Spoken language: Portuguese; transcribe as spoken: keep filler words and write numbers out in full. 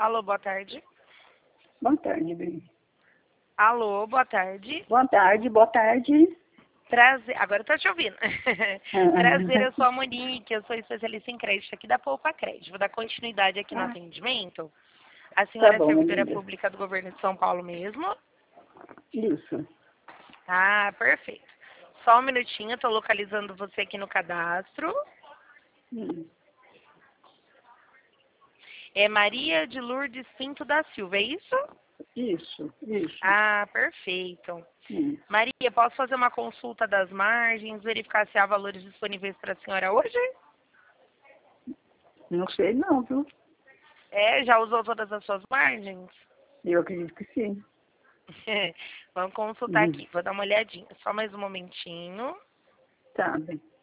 Alô, boa tarde. Boa tarde, bem. Alô, boa tarde. Boa tarde, boa tarde. Prazer, agora eu tô te ouvindo. Prazer, eu sou a Monique, eu sou especialista em crédito aqui da Poupa Crédito. Vou dar continuidade aqui no Ah. atendimento. A senhora Tá bom, é servidora amiga. pública do governo de São Paulo mesmo? Isso. Ah, perfeito. Só um minutinho, eu tô localizando você aqui no cadastro. Hum. É Maria de Lourdes Pinto da Silva, é isso? Isso, isso. Ah, perfeito. Hum. Maria, posso fazer uma consulta das margens, verificar se há valores disponíveis para a senhora hoje? Não sei não, viu? É, já usou todas as suas margens? Eu acredito que sim. Vamos consultar Hum. aqui, vou dar uma olhadinha. Só mais um momentinho. Tá bem.